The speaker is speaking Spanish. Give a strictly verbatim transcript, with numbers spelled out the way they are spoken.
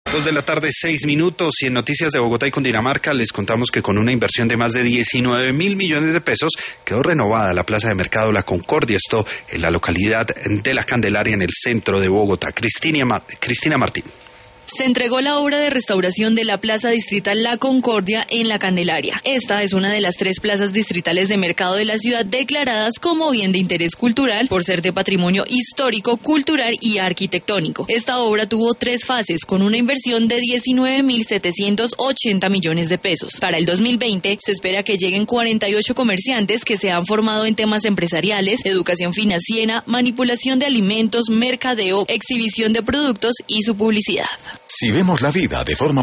Dos de la tarde, seis minutos, y en Noticias de Bogotá y Cundinamarca les contamos que con una inversión de más de diecinueve mil millones de pesos quedó renovada la Plaza de Mercado La Concordia, esto en la localidad de La Candelaria, en el centro de Bogotá. Cristina, Ma- Cristina Martín. Se entregó la obra de restauración de la Plaza Distrital La Concordia en La Candelaria. Esta es una de las tres plazas distritales de mercado de la ciudad declaradas como bien de interés cultural por ser de patrimonio histórico, cultural y arquitectónico. Esta obra tuvo tres fases con una inversión de diecinueve mil setecientos ochenta millones de pesos. Para el dos mil veinte se espera que lleguen cuarenta y ocho comerciantes que se han formado en temas empresariales, educación financiera, manipulación de alimentos, mercadeo, exhibición de productos y su publicidad. Si vemos la vida de forma